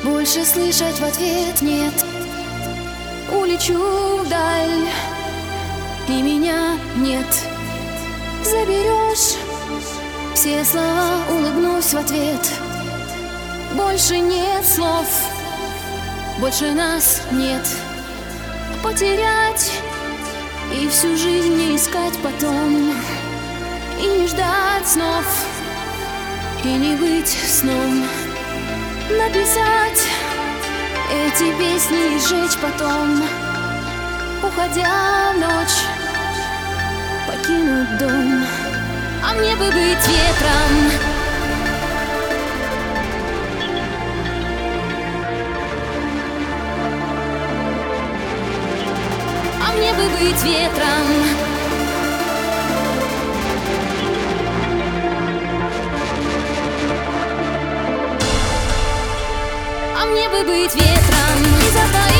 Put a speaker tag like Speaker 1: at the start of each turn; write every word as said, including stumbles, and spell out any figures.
Speaker 1: больше слышать в ответ нет. Улечу вдаль, и меня нет. Заберешь все слова, улыбнусь в ответ. Больше нет слов, больше нас нет. Потерять и всю жизнь не искать потом, и не ждать снов, и не быть сном. Написать эти песни и сжечь потом, уходя в ночь, покинуть дом. А мне бы быть ветром, а мне бы быть ветром, а мне бы быть ветром и задать